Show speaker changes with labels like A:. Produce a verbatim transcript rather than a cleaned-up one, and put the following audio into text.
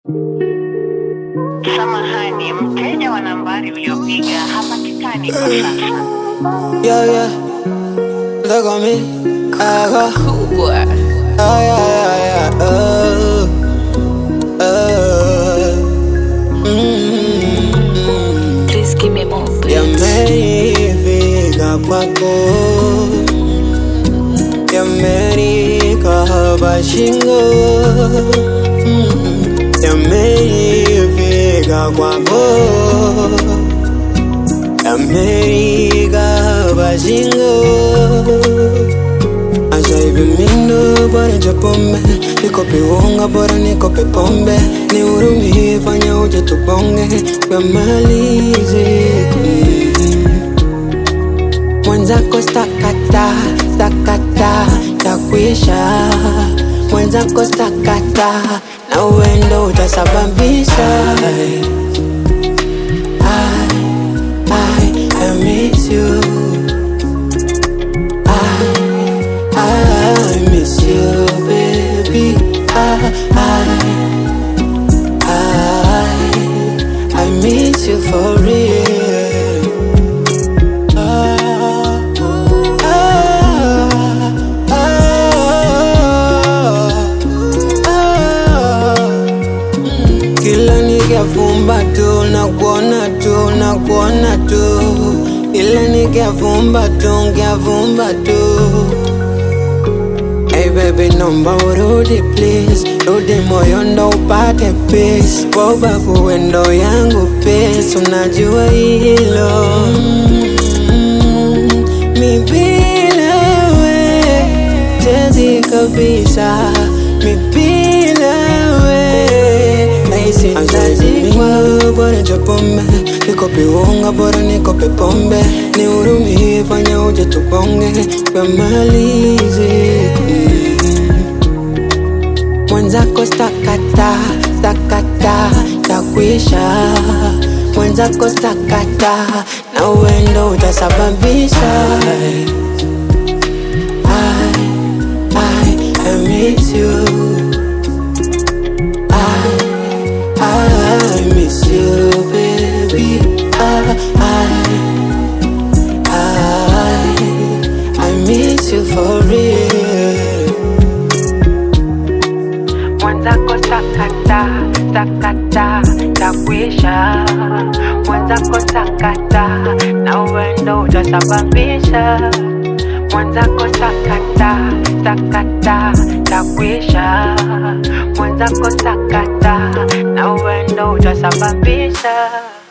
A: Samahani, mteja wa nambari uliopiga hapatikani kwa sasa.
B: Yeah, yeah. Look on me. I go.
C: Cool boy.
B: Oh, yeah, yeah, yeah. Oh, oh. Mm-hmm.
C: Please give me more beats.
B: Yameifika kwako, yamenika hapa shingo. Mm-hmm. Yameifika kwako, yamenika hapa shingo. Asa hivi mindo bora japombe, nikope unga bora nikope pombe, nihurumie fanya uje tuponge yamalize. Mwenzako stakata, stakata, takwisha. Mwenzako stakata, na uendo utasababisha. I, I, I miss you. I miss you, baby. I, I, I, I miss you for real. Ah, ah, ah, ah. Kila nikifumba tu nakuona tu, nakuona tu. Kila nikifumba tu, nikifumba tu. Hey baby, naomba urudi please, rudi moyo ndo upate peace. Kwa ubavu wendo yangu peace, unajua hilo. Mm, mi bila we tezi kabisa, mi bila we naisi nitazikwa. Bora japombe, nikope unga bora nikope pombe, nihurumie fanya uje tuponge yamalize. Mwenzako stakata, stakata, takwisha. Mwenzako stakata, na uendo utasababisha. I, I, I miss you. I, I miss you, baby. I, I, I, I miss you for real.
A: Mwenzako sakata, sakata, takwisha. Mwenzako sakata, na uendo utasababisha. Mwenzako sakata, sakata, takwisha. Mwenzako sakata, na uendo utasababisha.